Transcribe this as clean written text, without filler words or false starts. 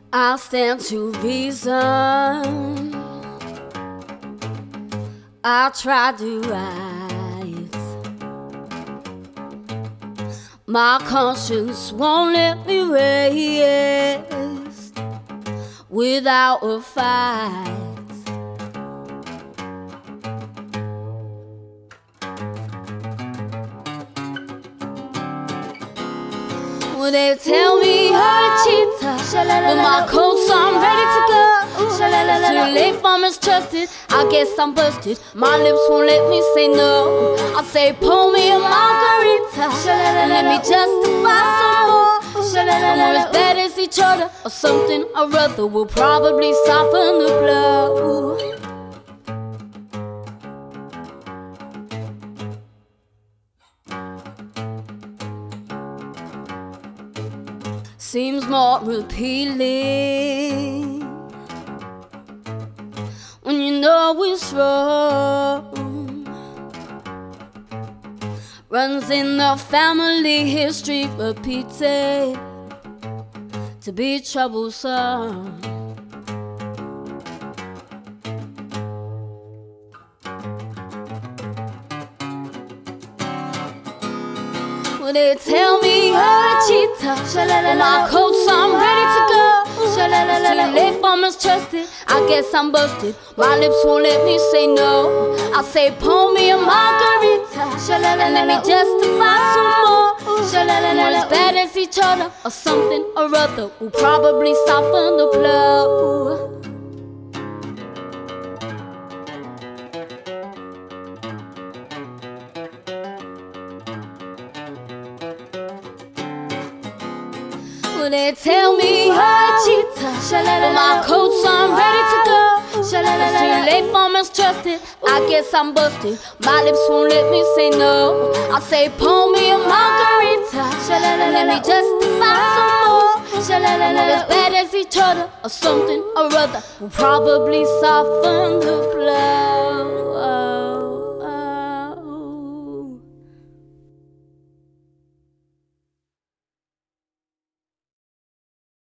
I stand to reason. I try to right. My conscience won't let me rest without a fight. Well, they tell me you're a cheater. With my coats on, ready to go. Too late for mistrusted. I guess I'm busted. My lips won't let me say no. I say, pour me a margarita and let me justify some more. We're as bad as each other, or something or other will probably soften the blow. Seems more appealing when you know it's wrong. Runs in the family history, repeated to be troublesome. Well, they tell me you're a cheater. My coats on, ready to go. Too late for mistrusted. I guess I'm busted. My lips won't let me say no. I say, pour me a margarita and let me justify some more. We're as bad as each other, or something or other will probably soften the blow. Well, they tell me you're a cheater. My coats on, ready to go. Too late for mistrusted. I guess I'm busted. My lips won't let me say no. I say, pour me a margarita and let me justify some more. We're as bad as each other, or something or other will probably soften the blow.